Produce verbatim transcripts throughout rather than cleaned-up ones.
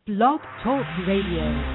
Blog Talk Radio.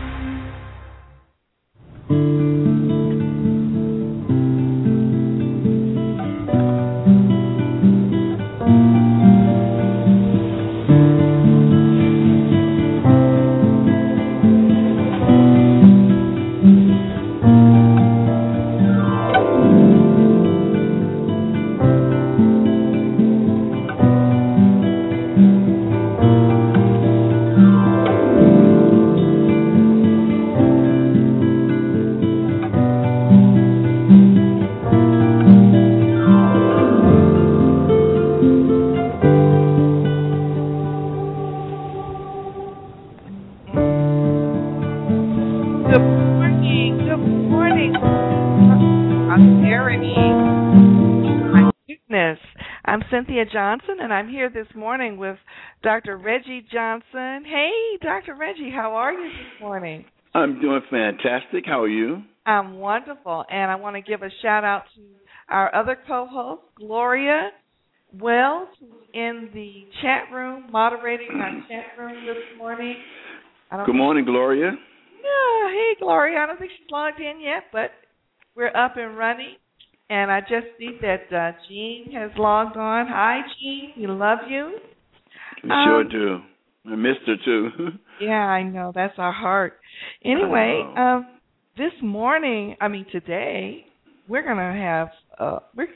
Cynthia Johnson, and I'm here this morning with Doctor Reggie Johnson. Hey, Doctor Reggie, how are you this morning? I'm doing fantastic. How are you? I'm wonderful, and I want to give a shout-out to our other co-host, Gloria Wells, who's in the chat room, moderating our chat room this morning. I don't Good morning, Gloria. Yeah, hey, Gloria. I don't think she's logged in yet, but we're up and running. And I just see that uh, Jean has logged on. Hi, Jean. We love you. We um, sure do. I missed her, too. Yeah, I know. That's our heart. Anyway, um, this morning, I mean today, we're going to have, uh, we're,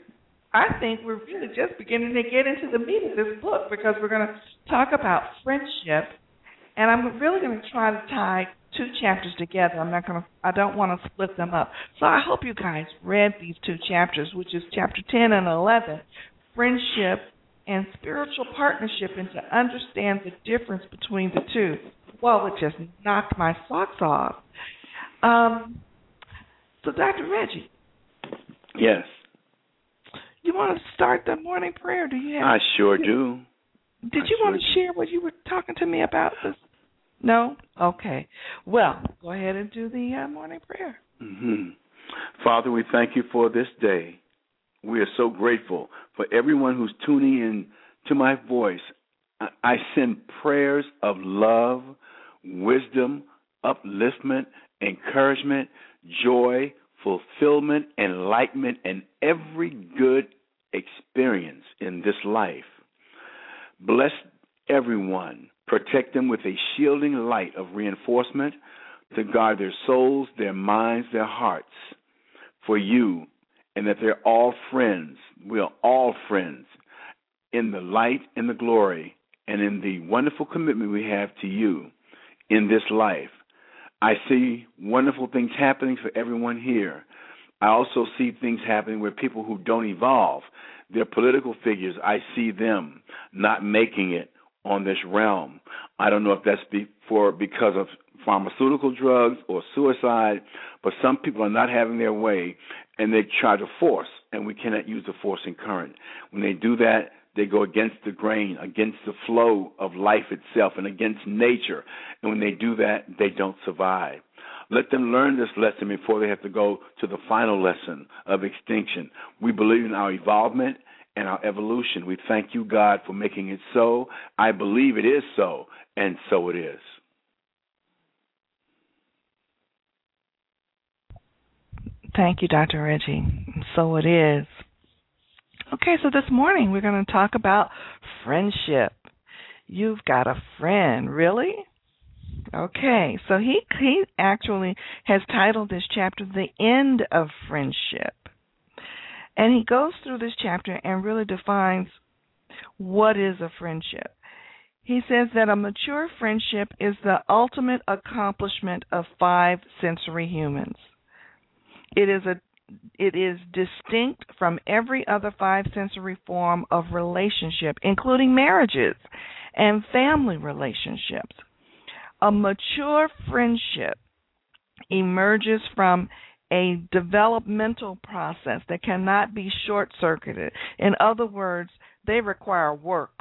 I think we're really just beginning to get into the meat of this book because we're going to talk about friendship. And I'm really going to try to tie two chapters together. I'm not going to, I don't want to split them up. So I hope you guys read these two chapters, which is chapter ten and eleven, friendship and spiritual partnership, and to understand the difference between the two. Well, it just knocked my socks off. Um, so, Doctor Reggie. Yes. You want to start the morning prayer? Do you have? I sure do. Did I you sure want to do. share what you were talking to me about this? No? Okay. Well, go ahead and do the uh, morning prayer. Mm-hmm. Father, we thank you for this day. We are so grateful for everyone who's tuning in to my voice. I, I send prayers of love, wisdom, upliftment, encouragement, joy, fulfillment, enlightenment, and every good experience in this life. Bless everyone. Protect them with a shielding light of reinforcement to guard their souls, their minds, their hearts for you, and that they're all friends. We are all friends in the light and the glory and in the wonderful commitment we have to you in this life. I see wonderful things happening for everyone here. I also see things happening where people who don't evolve, they're political figures, I see them not making it on this realm. I don't know if that's be for because of pharmaceutical drugs or suicide, but some people are not having their way, and they try to force, and we cannot use the forcing current. When they do that, they go against the grain, against the flow of life itself, and against nature. And when they do that, they don't survive. Let them learn this lesson before they have to go to the final lesson of extinction. We believe in our evolvement and our evolution. We thank you, God, for making it so. I believe it is so, and so it is. Thank you, Doctor Reggie. So it is. Okay, so this morning we're going to talk about friendship. You've got a friend, really? Okay, so he he actually has titled this chapter "The End of Friendship." And he goes through this chapter and really defines what is a friendship. He says that a mature friendship is the ultimate accomplishment of five sensory humans. It is a it is distinct from every other five sensory form of relationship, including marriages and family relationships. A mature friendship emerges from a developmental process that cannot be short-circuited. In other words, they require work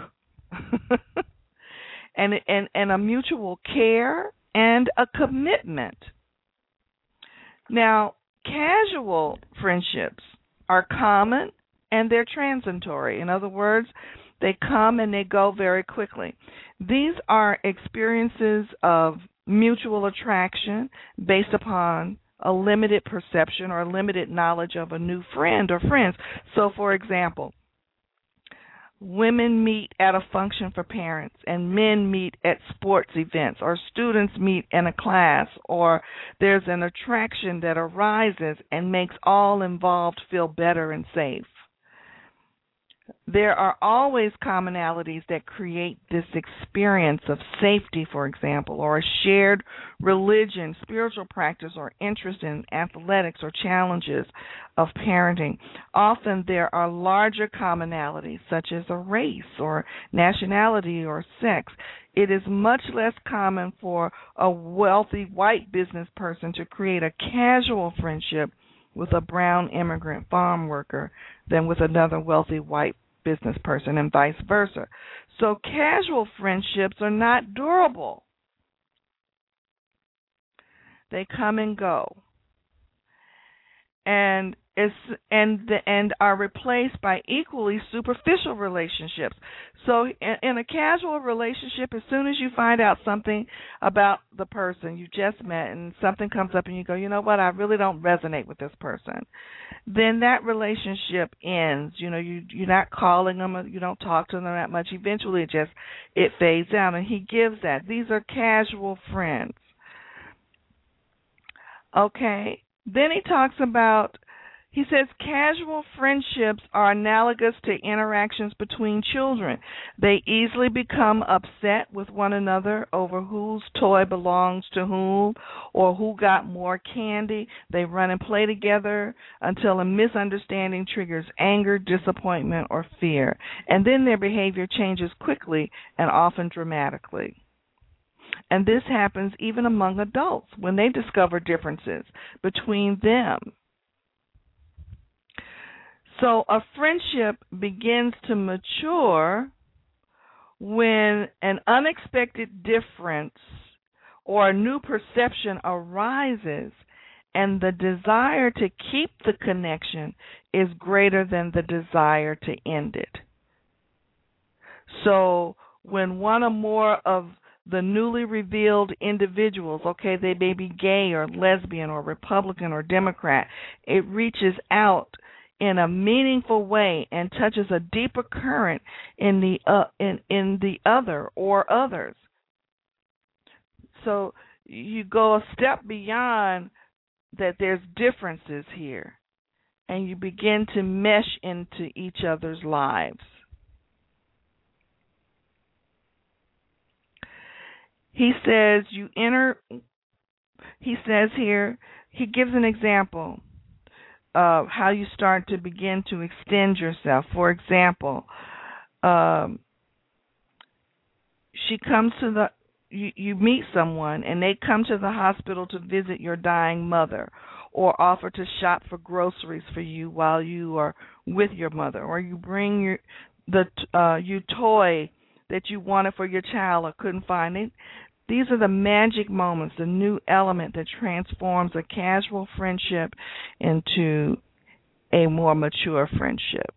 and, and, and a mutual care and a commitment. Now, casual friendships are common and they're transitory. In other words, They come and they go very quickly. These are experiences of mutual attraction based upon a limited perception or limited knowledge of a new friend or friends. So, for example, women meet at a function for parents, and men meet at sports events, or students meet in a class, or there's an attraction that arises and makes all involved feel better and safe. There are always commonalities that create this experience of safety, for example, or a shared religion, spiritual practice, or interest in athletics or challenges of parenting. Often there are larger commonalities, such as a race or nationality or sex. It is much less common for a wealthy white business person to create a casual friendship with a brown immigrant farm worker than with another wealthy white business person, and vice versa. So casual friendships are not durable. They come and go, and it's, and and are replaced by equally superficial relationships. So in, in a casual relationship, as soon as you find out something about the person you just met and something comes up and you go, you know what, I really don't resonate with this person, then that relationship ends. You know, you, you're not calling them, you don't talk to them that much. Eventually it just, it fades out, and he gives that. These are casual friends. Okay, then he talks about, he says casual friendships are analogous to interactions between children. They easily become upset with one another over whose toy belongs to whom or who got more candy. They run and play together until a misunderstanding triggers anger, disappointment, or fear. And then their behavior changes quickly and often dramatically. And this happens even among adults when they discover differences between them. So a friendship begins to mature when an unexpected difference or a new perception arises, and the desire to keep the connection is greater than the desire to end it. So when one or more of the newly revealed individuals, okay, they may be gay or lesbian or Republican or Democrat, it reaches out in a meaningful way and touches a deeper current in the uh, in in the other or others. So you go a step beyond that. There's differences here, and you begin to mesh into each other's lives. He says you enter. He says here. He gives an example. Uh, how you start to begin to extend yourself. For example, um, she comes to the, you, you meet someone and they come to the hospital to visit your dying mother, or offer to shop for groceries for you while you are with your mother, or you bring your the uh, you toy that you wanted for your child or couldn't find it. These are the magic moments, the new element that transforms a casual friendship into a more mature friendship.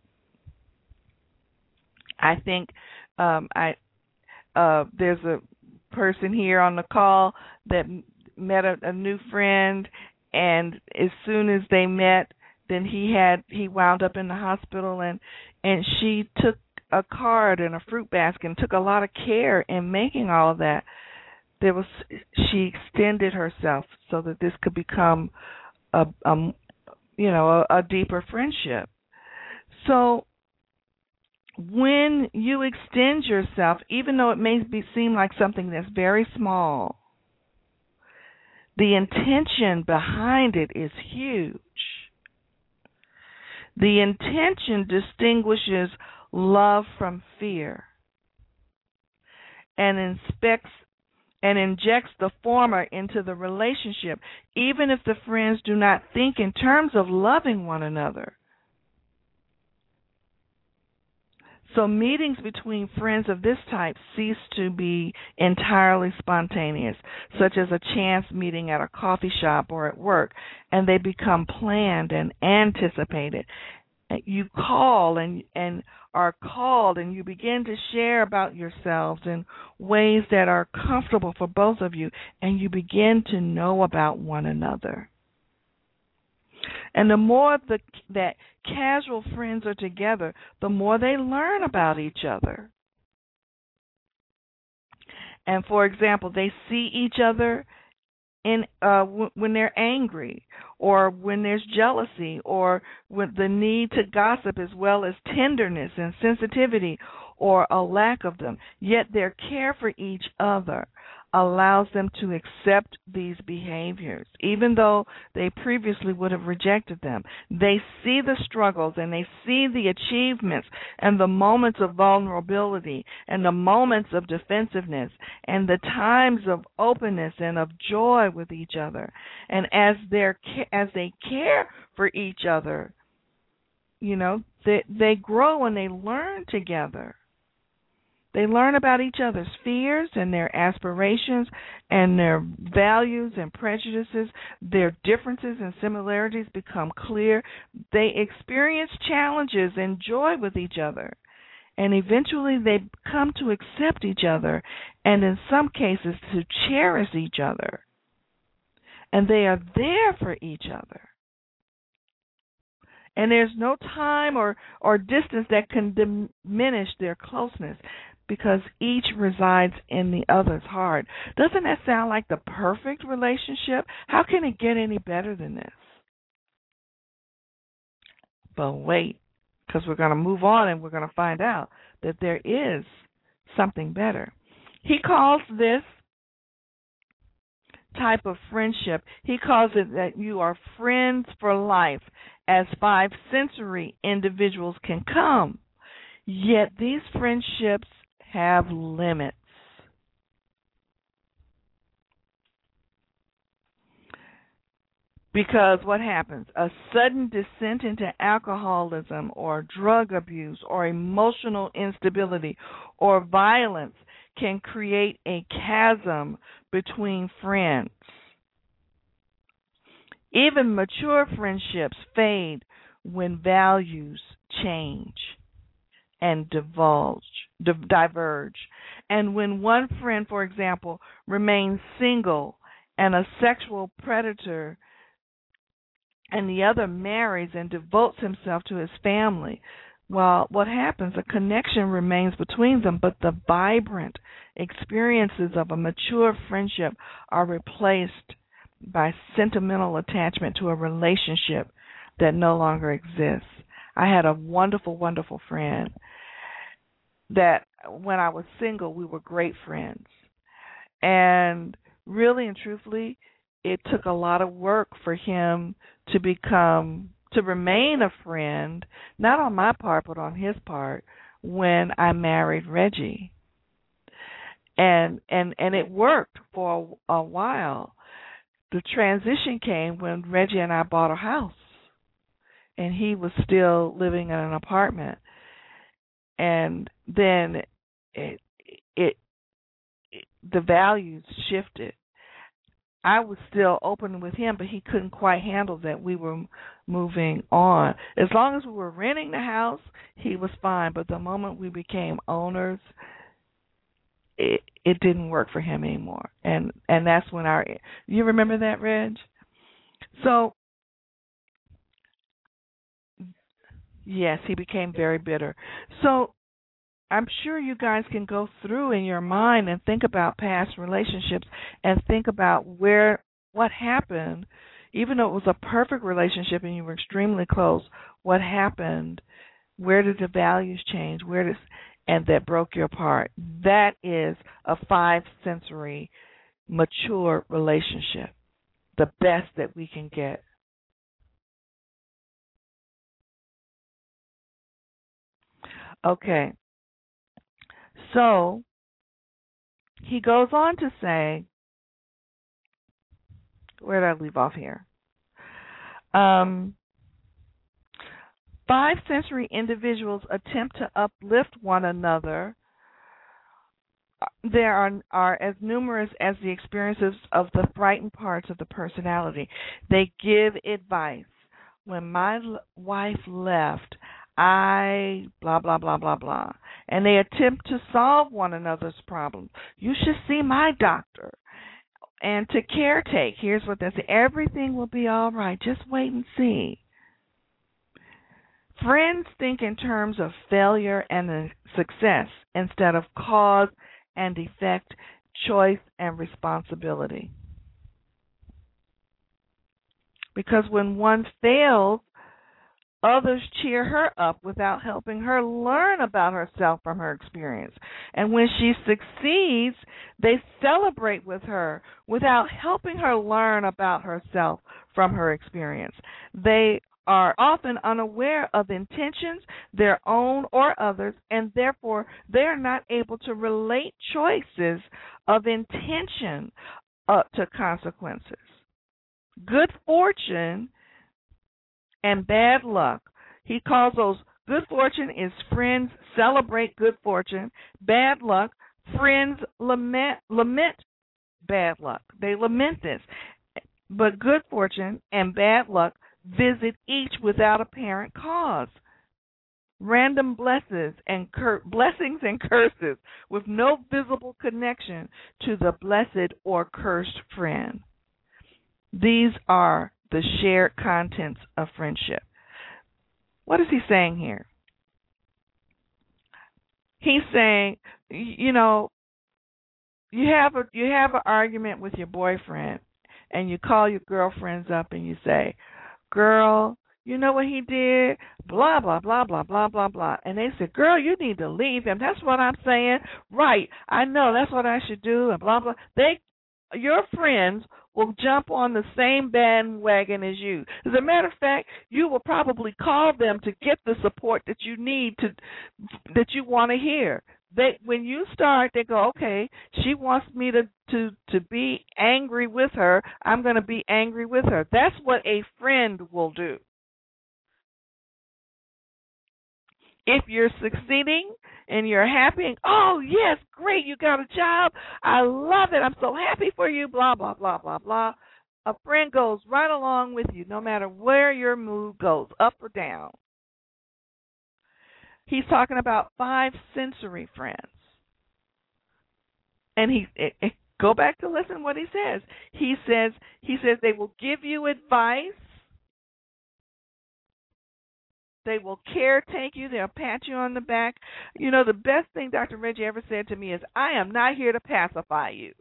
I think um, I uh, there's a person here on the call that met a, a new friend, and as soon as they met, then he had he wound up in the hospital, and and she took a card and a fruit basket and took a lot of care in making all of that. There was she extended herself so that this could become a, a you know a, a deeper friendship. So when you extend yourself, even though it may be seem like something that's very small, the intention behind it is huge. The intention distinguishes love from fear and inspects and injects the former into the relationship, even if the friends do not think in terms of loving one another. So meetings between friends of this type cease to be entirely spontaneous, such as a chance meeting at a coffee shop or at work, and they become planned and anticipated. You call and and are called, and you begin to share about yourselves in ways that are comfortable for both of you, and you begin to know about one another. And the more the, that casual friends are together, the more they learn about each other. And for example, they see each other in uh, w- when they're angry, or when there's jealousy, or with the need to gossip, as well as tenderness and sensitivity, or a lack of them. Yet their care for each other allows them to accept these behaviors, even though they previously would have rejected them. They see the struggles, and they see the achievements, and the moments of vulnerability, and the moments of defensiveness, and the times of openness and of joy with each other. And as they're as they care for each other, you know, they they grow and they learn together. They learn about each other's fears and their aspirations and their values and prejudices. Their differences and similarities become clear. They experience challenges and joy with each other. And eventually they come to accept each other, and in some cases to cherish each other. And they are there for each other. And there's no time or, or distance that can diminish their closeness, because each resides in the other's heart. Doesn't that sound like the perfect relationship? How can it get any better than this? But wait, because we're going to move on and we're going to find out that there is something better. He calls this type of friendship, he calls it that you are friends for life, as five sensory individuals can come. Yet these friendships have limits. Because what happens? A sudden descent into alcoholism or drug abuse or emotional instability or violence can create a chasm between friends. Even mature friendships fade when values change and divulge, diverge. And when one friend, for example, remains single and a sexual predator, and the other marries and devotes himself to his family, well, what happens? A connection remains between them, but the vibrant experiences of a mature friendship are replaced by sentimental attachment to a relationship that no longer exists. I had a wonderful, wonderful friend that when I was single, we were great friends. And really and truthfully, it took a lot of work for him to become, to remain a friend, not on my part, but on his part, when I married Reggie. And and, and it worked for a, a while. The transition came when Reggie and I bought a house, and he was still living in an apartment. And then it, it, it the values shifted. I was still open with him, but he couldn't quite handle that we were moving on. As long as we were renting the house, he was fine. But the moment we became owners, it it didn't work for him anymore. And and that's when our, you remember that, Reg? So yes, he became very bitter. So I'm sure you guys can go through in your mind and think about past relationships and think about where, what happened, even though it was a perfect relationship and you were extremely close, what happened, where did the values change, where does, and that broke you apart. That is a five sensory, mature relationship, the best that we can get. Okay. So he goes on to say, where did I leave off here? Um, five sensory individuals attempt to uplift one another. There are, are as numerous as the experiences of the frightened parts of the personality. They give advice, when my l- wife left, I blah, blah, blah, blah, blah. And they attempt to solve one another's problems. You should see my doctor. And to caretake, here's what they say: everything will be all right. Just wait and see. Friends think in terms of failure and success instead of cause and effect, choice and responsibility. Because when one fails, others cheer her up without helping her learn about herself from her experience. And when she succeeds, they celebrate with her without helping her learn about herself from her experience. They are often unaware of intentions, their own or others, and therefore they are not able to relate choices of intention uh, to consequences. Good fortune and bad luck. He calls those good fortune is friends celebrate good fortune. Bad luck, friends lament lament bad luck. They lament this. But good fortune and bad luck visit each without apparent cause. Random blessings and cur- blessings and curses with no visible connection to the blessed or cursed friend. These are the shared contents of friendship. What is he saying here? He's saying, you know, you have a you have an argument with your boyfriend, and you call your girlfriends up and you say, "Girl, you know what he did? Blah blah blah blah blah blah blah." And they say, "Girl, you need to leave him." That's what I'm saying. Right? I know that's what I should do. And blah blah. They, your friends, will jump on the same bandwagon as you. As a matter of fact, you will probably call them to get the support that you need to, that you want to hear. They, when you start, they go, okay, she wants me to, to, to be angry with her. I'm going to be angry with her. That's what a friend will do. If you're succeeding and you're happy, oh, yes, great, you got a job. I love it. I'm so happy for you, blah, blah, blah, blah, blah. A friend goes right along with you no matter where your mood goes, up or down. He's talking about five sensory friends. And he it, it, go back to listen what he says. He says he says they will give you advice. They will caretake you. They'll pat you on the back. You know, the best thing Doctor Reggie ever said to me is, I am not here to pacify you.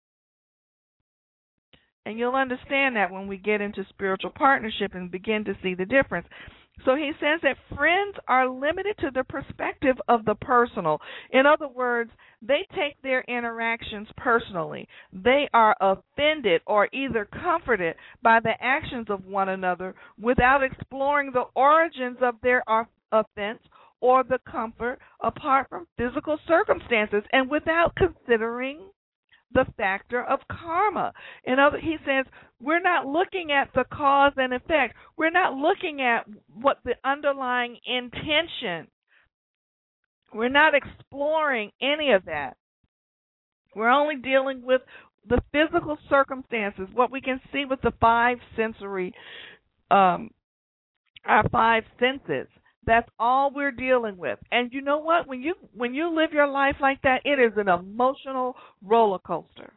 And you'll understand that when we get into spiritual partnership and begin to see the difference. So he says that friends are limited to the perspective of the personal. In other words, they take their interactions personally. They are offended or either comforted by the actions of one another without exploring the origins of their offense or the comfort apart from physical circumstances and without considering the factor of karma. In other, he says, we're not looking at the cause and effect. We're not looking at what the underlying intention. We're not exploring any of that. We're only dealing with the physical circumstances, what we can see with the five sensory, um, our five senses. That's all we're dealing with. And you know what? When you when you live your life like that, it is an emotional roller coaster.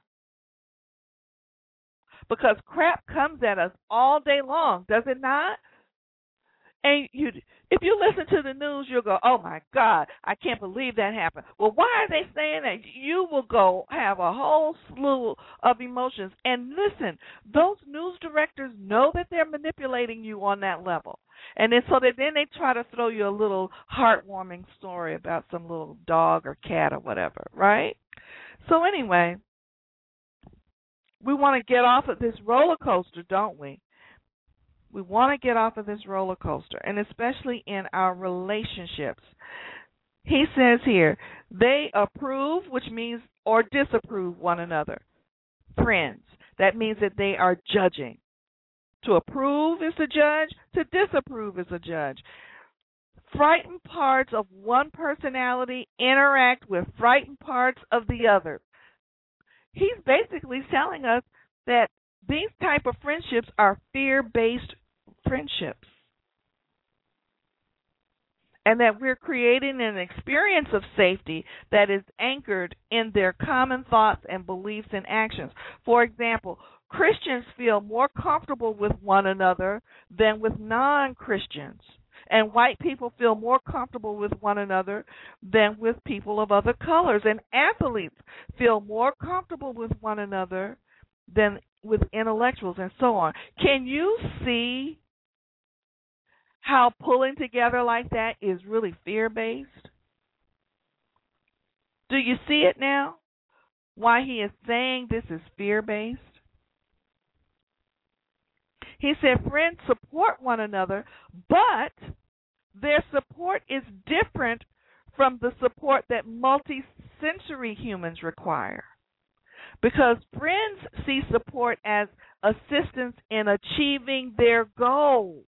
Because crap comes at us all day long, does it not? And you, if you listen to the news, you'll go, oh, my God, I can't believe that happened. Well, why are they saying that? You will go have a whole slew of emotions. And listen, those news directors know that they're manipulating you on that level. And then so that then they try to throw you a little heartwarming story about some little dog or cat or whatever, right? So anyway, we want to get off of this roller coaster, don't we? We want to get off of this roller coaster, and especially in our relationships. He says here, they approve, which means, or disapprove one another. Friends, that means that they are judging. To approve is to judge, to disapprove is a judge. Frightened parts of one personality interact with frightened parts of the other. He's basically telling us that these type of friendships are fear-based friendships. and that we're creating an experience of safety that is anchored in their common thoughts and beliefs and actions. For example, Christians feel more comfortable with one another than with non-Christians, and white people feel more comfortable with one another than with people of other colors, and athletes feel more comfortable with one another than with intellectuals, and so on. Can you see how pulling together like that is really fear-based? Do you see it now? Why he is saying this is fear-based? He said friends support one another, but their support is different from the support that multi-sensory humans require. Because friends see support as assistance in achieving their goals.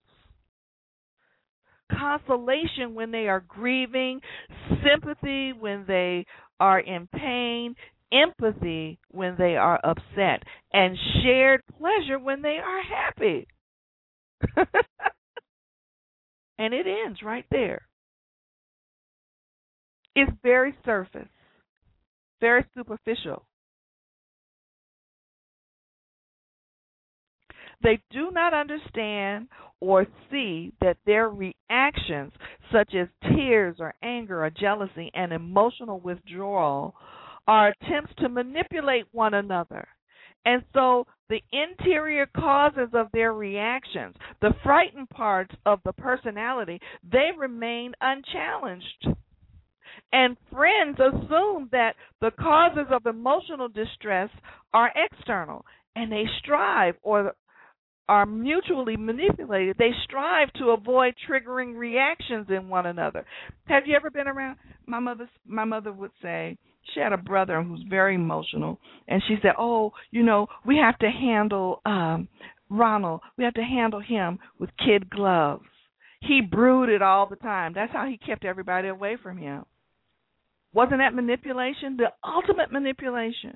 Consolation when they are grieving, sympathy when they are in pain, empathy when they are upset, and shared pleasure when they are happy. And it ends right there. It's very surface, very superficial. They do not understand or see that their reactions, such as tears or anger or jealousy and emotional withdrawal, are attempts to manipulate one another. And so the interior causes of their reactions, the frightened parts of the personality, they remain unchallenged. And friends assume that the causes of emotional distress are external, and they strive or are mutually manipulated. They strive to avoid triggering reactions in one another. Have you ever been around? My mother, my mother would say, she had a brother who's very emotional, and she said, oh, you know, we have to handle um, Ronald, we have to handle him with kid gloves. He brooded all the time. That's how he kept everybody away from him. Wasn't that manipulation? The ultimate manipulation.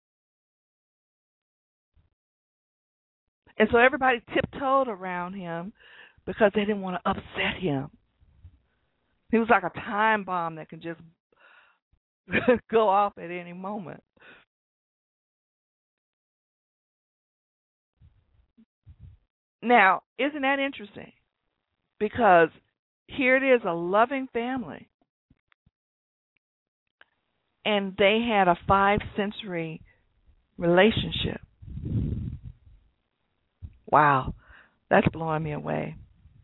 And so everybody tiptoed around him because they didn't want to upset him. He was like a time bomb that could just go off at any moment. Now, isn't that interesting? Because here it is, a loving family. And they had a five-sensory relationship. Wow, that's blowing me away.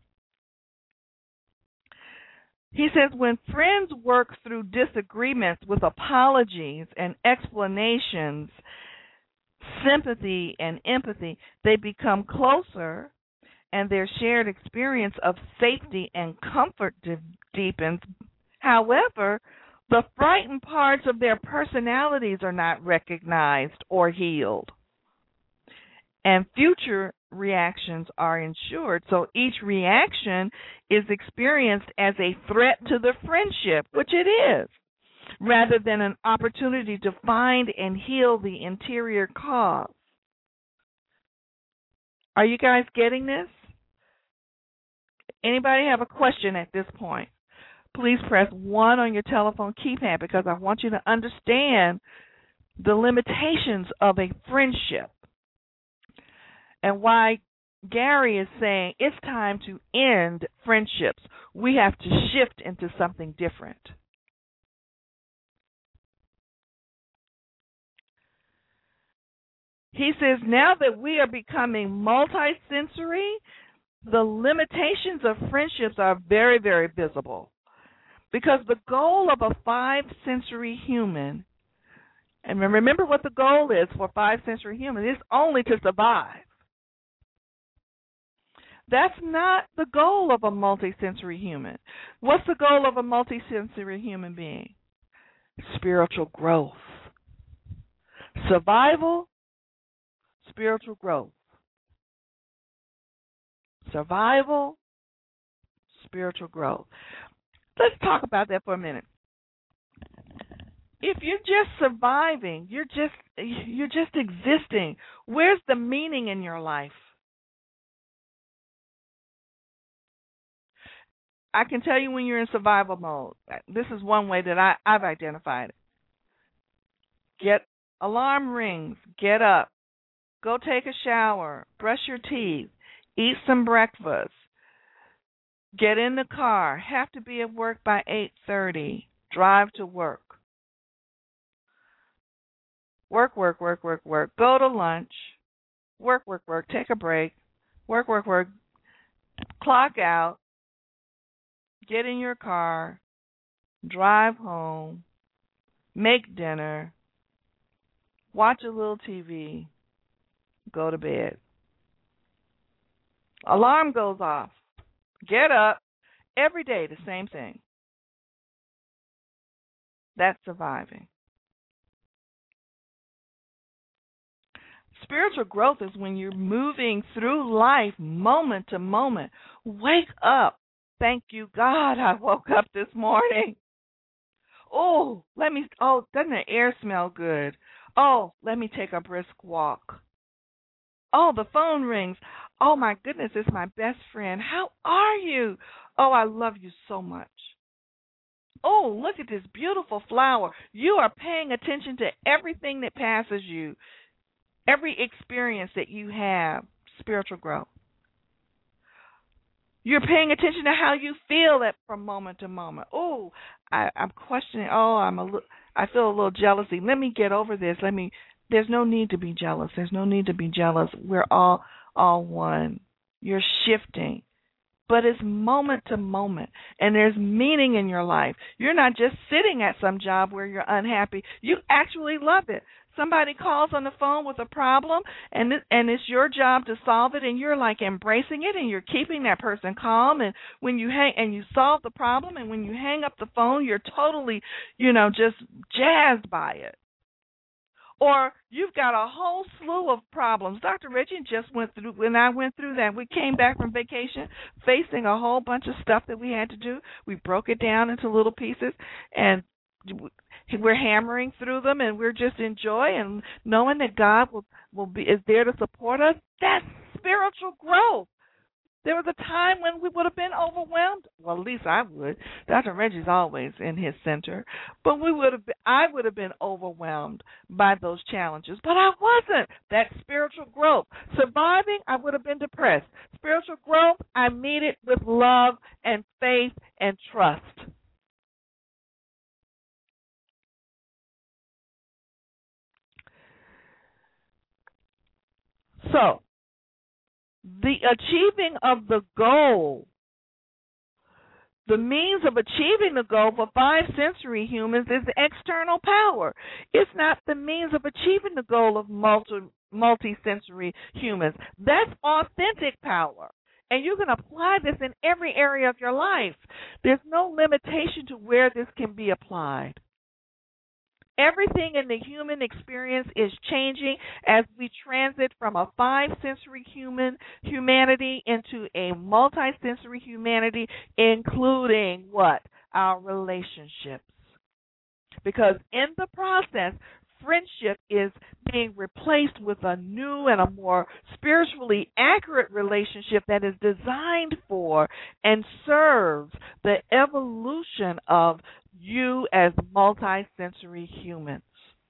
He says when friends work through disagreements with apologies and explanations, sympathy and empathy, they become closer, and their shared experience of safety and comfort de- deepens. However, the frightened parts of their personalities are not recognized or healed, and future reactions are ensured. So each reaction is experienced as a threat to the friendship, which it is, rather than an opportunity to find and heal the interior cause. Are you guys getting this? Anybody have a question at this point? Please press one on your telephone keypad because I want you to understand the limitations of a friendship and why Gary is saying it's time to end friendships. We have to shift into something different. He says now that we are becoming multisensory, the limitations of friendships are very, very visible. Because the goal of a five-sensory human, and remember what the goal is for a five-sensory human, is only to survive. That's not the goal of a multisensory human. What's the goal of a multisensory human being? Spiritual growth. Survival, spiritual growth. Survival, spiritual growth. Let's talk about that for a minute. If you're just surviving, you're just you're just existing, where's the meaning in your life? I can tell you when you're in survival mode. This is one way that I, I've identified it. Get alarm rings, get up, go take a shower, brush your teeth, eat some breakfast, get in the car, have to be at work by eight thirty, drive to work. Work, work, work, work, work, go to lunch, work, work, work, take a break, work, work, work, clock out, get in your car, drive home, make dinner, watch a little T V, go to bed. Alarm goes off. Get up. Every day, the same thing. That's surviving. Spiritual growth is when you're moving through life moment to moment. Wake up. Thank you, God, I woke up this morning. Oh, let me, oh, doesn't the air smell good? Oh, let me take a brisk walk. Oh, the phone rings. Oh, my goodness, it's my best friend. How are you? Oh, I love you so much. Oh, look at this beautiful flower. You are paying attention to everything that passes you, every experience that you have, spiritual growth. You're paying attention to how you feel at, from moment to moment. Oh, I, I'm questioning. Oh, I'm a li- I feel a little jealousy. Let me get over this. Let me. There's no need to be jealous. There's no need to be jealous. We're all all one. You're shifting, but it's moment to moment, and there's meaning in your life. You're not just sitting at some job where you're unhappy. You actually love it. Somebody calls on the phone with a problem, and it, and it's your job to solve it, and you're like embracing it, and you're keeping that person calm. And when you hang and you solve the problem, and when you hang up the phone, you're totally, you know, just jazzed by it. Or you've got a whole slew of problems. Doctor Reggie just went through, when I went through that, we came back from vacation facing a whole bunch of stuff that we had to do. We broke it down into little pieces, and we're hammering through them, and we're just enjoying and knowing that God will, will be is there to support us. That's spiritual growth. There was a time when we would have been overwhelmed. Well, at least I would. Doctor Reggie's always in his center. But we would have been, I would have been overwhelmed by those challenges. But I wasn't. That's spiritual growth. Surviving, I would have been depressed. Spiritual growth, I meet it with love and faith and trust. So, the achieving of the goal, the means of achieving the goal for five sensory humans is the external power. It's not the means of achieving the goal of multi, multi-sensory humans. That's authentic power. And you can apply this in every area of your life. There's no limitation to where this can be applied. Everything in the human experience is changing as we transit from a five-sensory human humanity into a multi-sensory humanity, including what? Our relationships. Because in the process, friendship is being replaced with a new and a more spiritually accurate relationship that is designed for and serves the evolution of you as multi-sensory humans.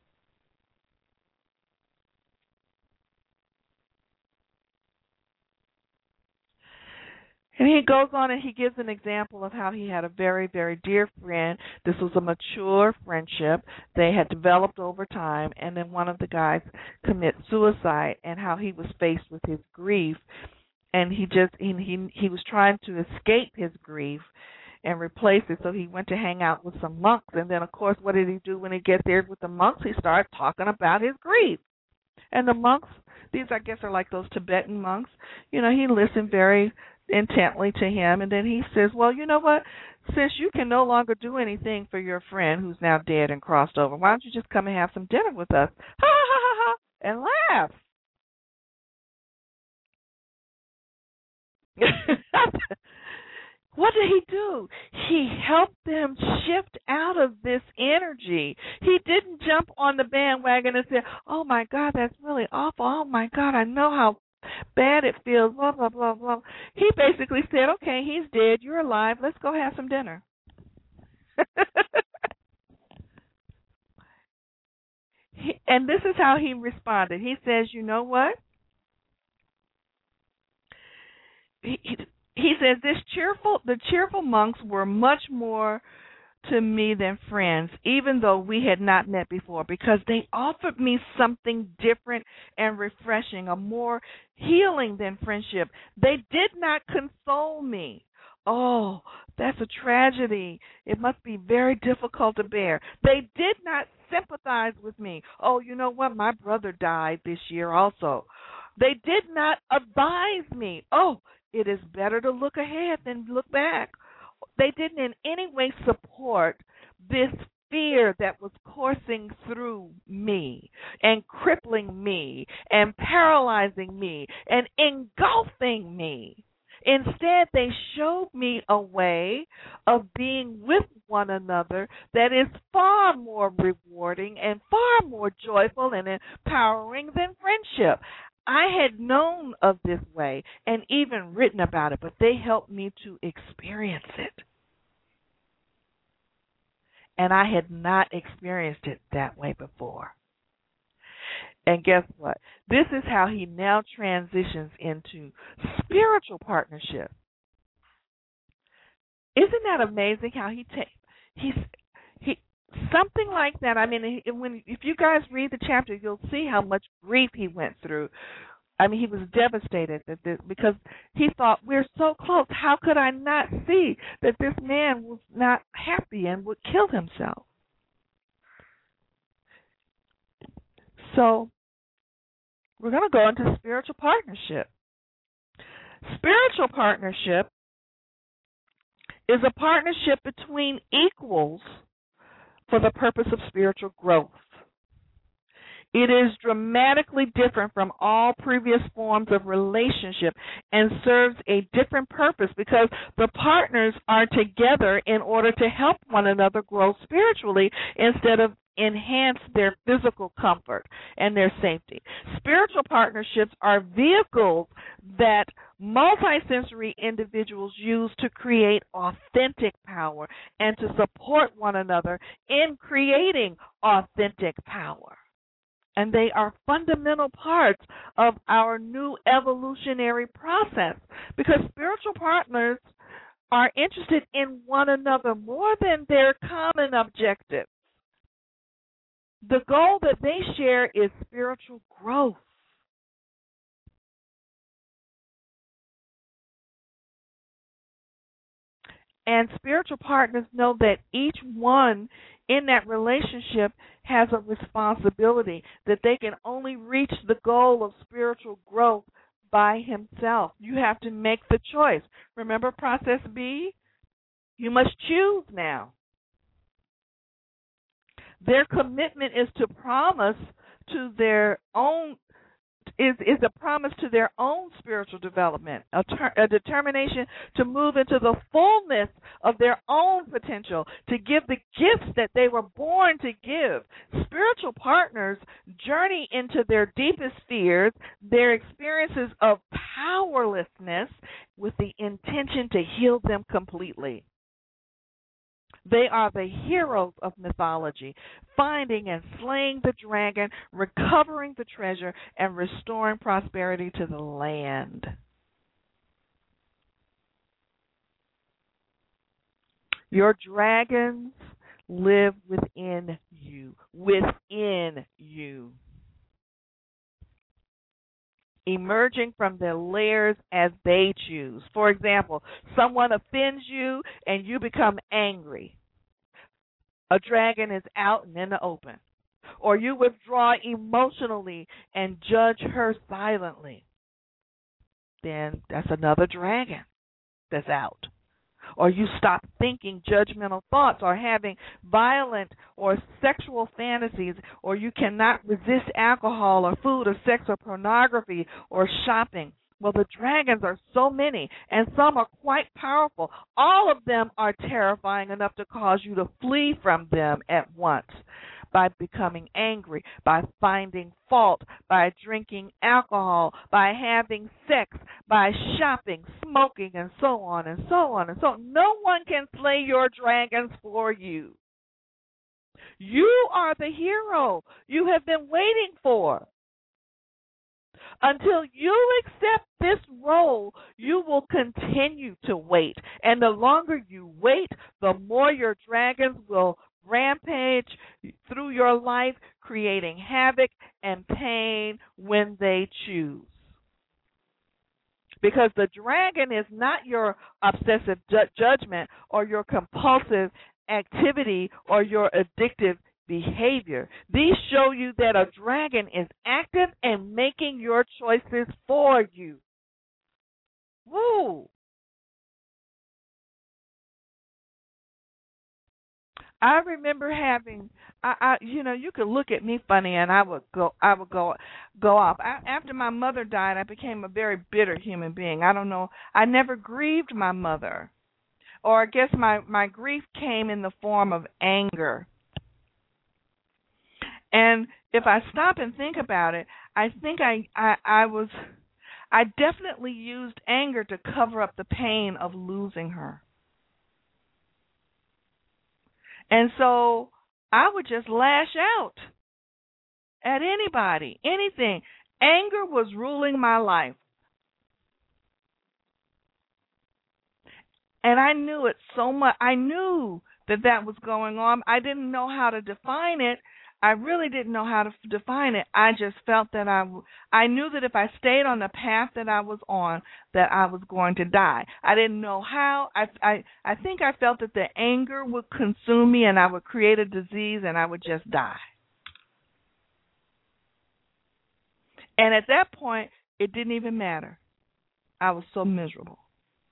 And he goes on and he gives an example of how he had a very, very dear friend. This was a mature friendship. They had developed over time, and then one of the guys commit suicide, and how he was faced with his grief. And he just he he, he was trying to escape his grief and replace it, so he went to hang out with some monks. And then, of course, what did he do when he gets there with the monks? He started talking about his grief. And the monks, these I guess are like those Tibetan monks, you know, he listened very intently to him, and then he says, well, you know what, since you can no longer do anything for your friend who's now dead and crossed over, why don't you just come and have some dinner with us? Ha ha ha ha, and laugh. What did he do? He helped them shift out of this energy. He didn't jump on the bandwagon and say, oh, my God, that's really awful. Oh, my God, I know how bad it feels, blah, blah, blah, blah. He basically said, okay, he's dead, you're alive, let's go have some dinner. he, and this is how he responded. He says, you know what? He, he, he says, this cheerful, the cheerful monks were much more to me than friends, even though we had not met before, because they offered me something different and refreshing, a more healing than friendship. They did not console me. Oh, that's a tragedy. It must be very difficult to bear. They did not sympathize with me. Oh, you know what? My brother died this year also. They did not advise me. Oh, it is better to look ahead than look back. They didn't in any way support this fear that was coursing through me and crippling me and paralyzing me and engulfing me. Instead, they showed me a way of being with one another that is far more rewarding and far more joyful and empowering than friendship. I had known of this way and even written about it, but they helped me to experience it. And I had not experienced it that way before. And guess what? This is how he now transitions into spiritual partnership. Isn't that amazing how he takes, he's, he, something like that. I mean, when if you guys read the chapter, you'll see how much grief he went through. I mean, he was devastated that this, because he thought, we're so close. How could I not see that this man was not happy and would kill himself? So we're going to go into spiritual partnership. Spiritual partnership is a partnership between equals for the purpose of spiritual growth. It is dramatically different from all previous forms of relationship and serves a different purpose because the partners are together in order to help one another grow spiritually instead of enhance their physical comfort and their safety. Spiritual partnerships are vehicles that multisensory individuals use to create authentic power and to support one another in creating authentic power. And they are fundamental parts of our new evolutionary process because spiritual partners are interested in one another more than their common objective. The goal that they share is spiritual growth. And spiritual partners know that each one in that relationship has a responsibility, that they can only reach the goal of spiritual growth by himself. You have to make the choice. Remember process B? You must choose now. Their commitment is to promise to their own is is a promise to their own spiritual development, a, ter- a determination to move into the fullness of their own potential, to give the gifts that they were born to give. Spiritual partners journey into their deepest fears, their experiences of powerlessness, with the intention to heal them completely. They are the heroes of mythology, finding and slaying the dragon, recovering the treasure, and restoring prosperity to the land. Your dragons live within you, within you, emerging from their layers as they choose. For example, someone offends you and you become angry. A dragon is out and in the open. Or you withdraw emotionally and judge her silently. Then that's another dragon that's out. Or you stop thinking judgmental thoughts or having violent or sexual fantasies, or you cannot resist alcohol or food or sex or pornography or shopping. Well, the dragons are so many, and some are quite powerful. All of them are terrifying enough to cause you to flee from them at once. by becoming angry, by finding fault, by drinking alcohol, by having sex, by shopping, smoking, and so on and so on and so on. No one can slay your dragons for you. You are the hero you have been waiting for. Until you accept this role, you will continue to wait. And the longer you wait, the more your dragons will rampage through your life, creating havoc and pain when they choose. Because the dragon is not your obsessive ju- judgment or your compulsive activity or your addictive behavior. These show you that a dragon is active and making your choices for you. Woo! I remember having, I, I, you know, you could look at me funny, and I would go, I would go, go off. I, after my mother died, I became a very bitter human being. I don't know. I never grieved my mother, or I guess my my grief came in the form of anger. And if I stop and think about it, I think I, I, I was, I definitely used anger to cover up the pain of losing her. And so I would just lash out at anybody, anything. Anger was ruling my life. And I knew it so much. I knew that that was going on. I didn't know how to define it. I really didn't know how to f- define it. I just felt that I, w- I knew that if I stayed on the path that I was on, that I was going to die. I didn't know how. I, I, I think I felt that the anger would consume me and I would create a disease and I would just die. And at that point, it didn't even matter. I was so miserable.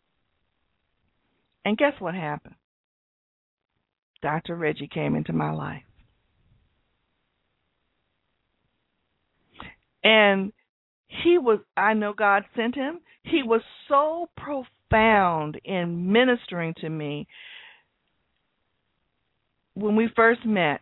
And guess what happened? Doctor Reggie came into my life. And he was, I know God sent him. He was so profound in ministering to me. When we first met,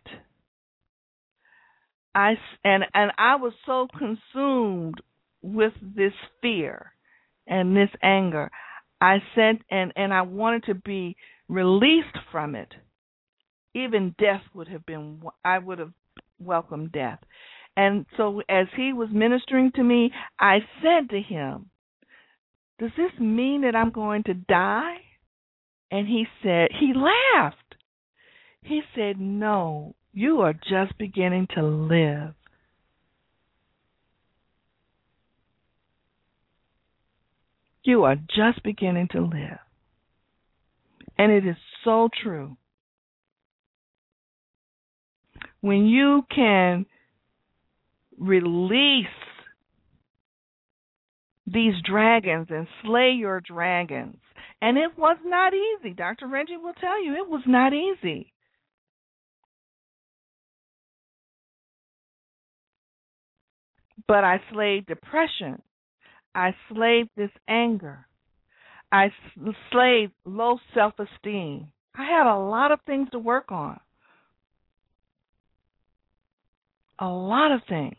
I, and, and I was so consumed with this fear and this anger. I said, and, and I wanted to be released from it. Even death would have been, I would have welcomed death. And so as he was ministering to me, I said to him, does this mean that I'm going to die? And he said, he laughed. He said, no, you are just beginning to live. You are just beginning to live. And it is so true. When you can release these dragons and slay your dragons. And it was not easy. Doctor Reggie will tell you it was not easy. But I slayed depression. I slayed this anger. I slayed low self-esteem. I had a lot of things to work on. A lot of things.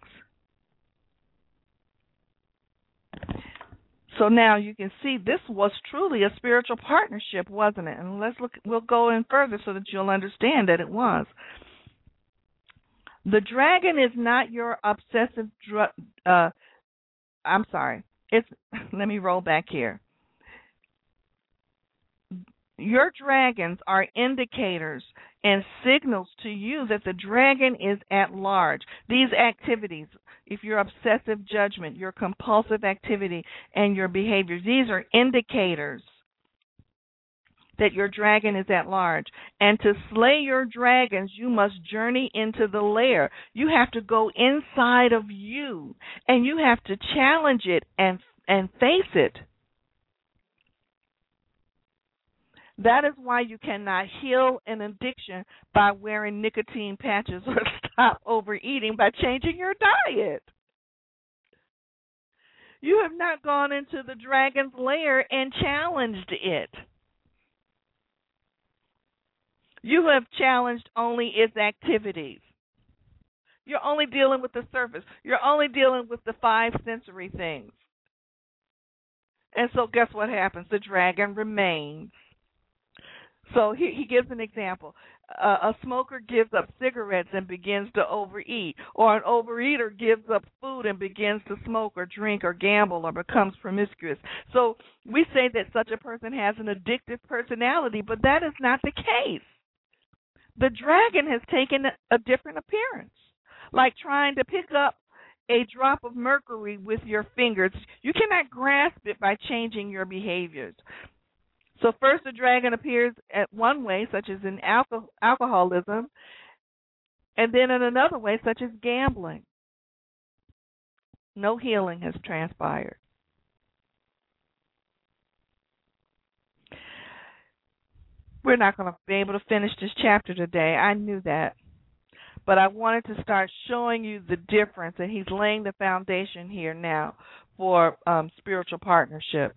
So now you can see this was truly a spiritual partnership, wasn't it? And let's look. We'll go in further so that you'll understand that it was. The dragon is not your obsessive drug. Uh, I'm sorry. It's. Let me roll back here. Your dragons are indicators and signals to you that the dragon is at large. These activities, if your obsessive judgment, your compulsive activity, and your behaviors, these are indicators that your dragon is at large. And to slay your dragons, you must journey into the lair. You have to go inside of you, and you have to challenge it and and face it. That is why you cannot heal an addiction by wearing nicotine patches or stop overeating by changing your diet. You have not gone into the dragon's lair and challenged it. You have challenged only its activities. You're only dealing with the surface. You're only dealing with the five sensory things. And so guess what happens? The dragon remains. So he, he gives an example. Uh, a smoker gives up cigarettes and begins to overeat, or an overeater gives up food and begins to smoke or drink or gamble or becomes promiscuous. So we say that such a person has an addictive personality, but that is not the case. The dragon has taken a different appearance, like trying to pick up a drop of mercury with your fingers. You cannot grasp it by changing your behaviors. So first the dragon appears at one way, such as in alcohol, alcoholism, and then in another way, such as gambling. No healing has transpired. We're not going to be able to finish this chapter today. I knew that. But I wanted to start showing you the difference, and he's laying the foundation here now for um, spiritual partnership.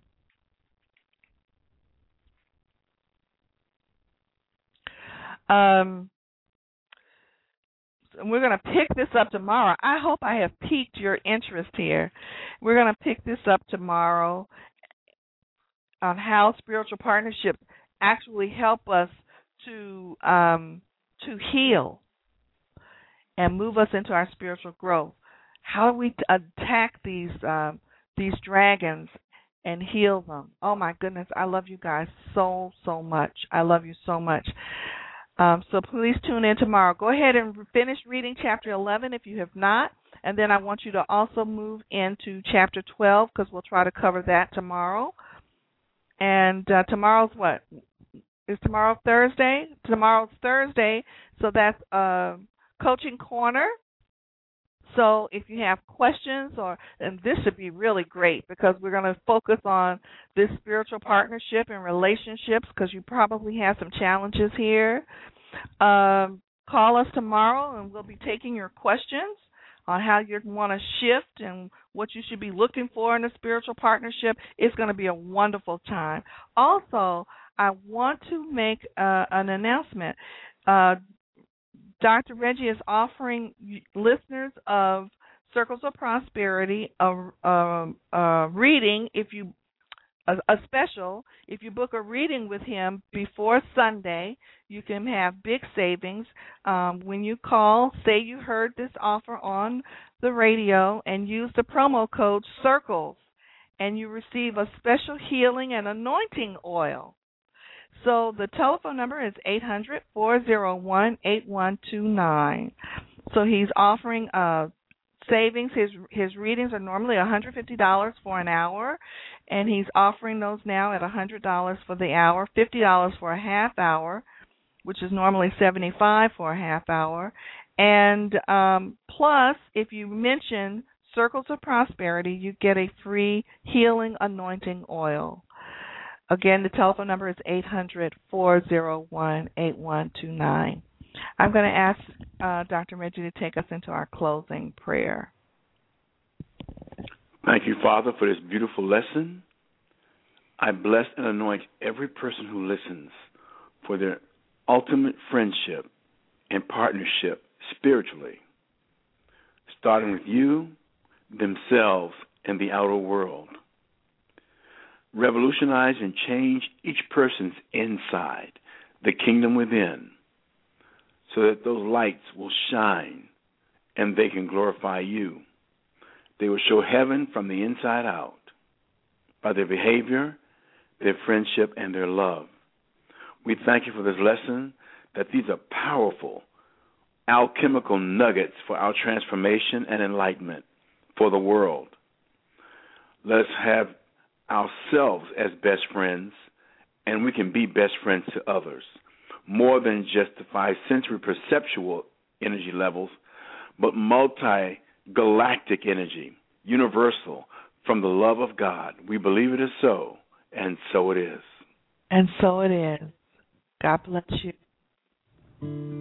Um, we're going to pick this up tomorrow. I hope I have piqued your interest here. We're going to pick this up tomorrow on how spiritual partnerships actually help us to um, to heal and move us into our spiritual growth. How do we attack these um, these dragons and heal them? Oh my goodness, I love you guys so so much. I love you so much. Um, so please tune in tomorrow. Go ahead and finish reading chapter eleven if you have not, and then I want you to also move into chapter twelve because we'll try to cover that tomorrow. And uh, tomorrow's what? Is tomorrow Thursday? Tomorrow's Thursday, so that's uh, Coaching Corner. So if you have questions, or and this should be really great because we're going to focus on this spiritual partnership and relationships because you probably have some challenges here. Um, call us tomorrow and we'll be taking your questions on how you want to shift and what you should be looking for in a spiritual partnership. It's going to be a wonderful time. Also, I want to make uh, an announcement. Uh, Doctor Reggie is offering listeners of Circles of Prosperity a, a, a reading if you a, a special. If you book a reading with him before Sunday, you can have big savings. Um, when you call, say you heard this offer on the radio and use the promo code CIRCLES, and you receive a special healing and anointing oil. So the telephone number is eight hundred, four oh one, eight one two nine. So he's offering uh, savings. His his readings are normally one hundred fifty dollars for an hour, and he's offering those now at one hundred dollars for the hour, fifty dollars for a half hour, which is normally seventy-five dollars for a half hour. And um, plus, if you mention Circles of Prosperity, you get a free healing anointing oil. Again, the telephone number is eight hundred, four oh one, eight one two nine. I'm going to ask uh, Doctor Reggie to take us into our closing prayer. Thank you, Father, for this beautiful lesson. I bless and anoint every person who listens for their ultimate friendship and partnership spiritually, starting with you, themselves, and the outer world. Revolutionize and change each person's inside, the kingdom within, so that those lights will shine and they can glorify you. They will show heaven from the inside out by their behavior, their friendship, and their love. We thank you for this lesson, that these are powerful alchemical nuggets for our transformation and enlightenment for the world. Let us have ourselves as best friends, and we can be best friends to others, more than just the five sensory perceptual energy levels, but multi-galactic energy, universal, from the love of God. We believe it is so, and so it is. And so it is. God bless you.